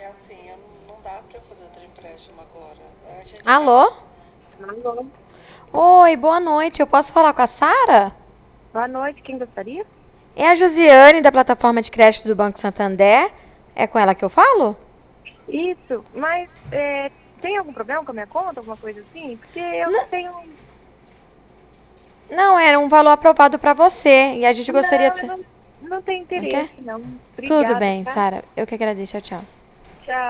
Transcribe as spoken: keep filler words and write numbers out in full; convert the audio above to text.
assim, eu não não dá pra fazer outro empréstimo agora. A gente vai. Alô? Alô, Oi, boa noite. Eu posso falar com a Sara? boa noite, quem gostaria? É a Josiane da plataforma de crédito do Banco Santander. É com ela que eu falo? Isso, mas é, tem algum problema com a minha conta, alguma coisa assim? Porque eu não N- tenho. não, era um valor aprovado para você e a gente gostaria Não, de... eu sa- não, não tenho Não quer? interesse, não. Tudo Obrigada, bem, tá? Sara. Eu que agradeço. Tchau, tchau.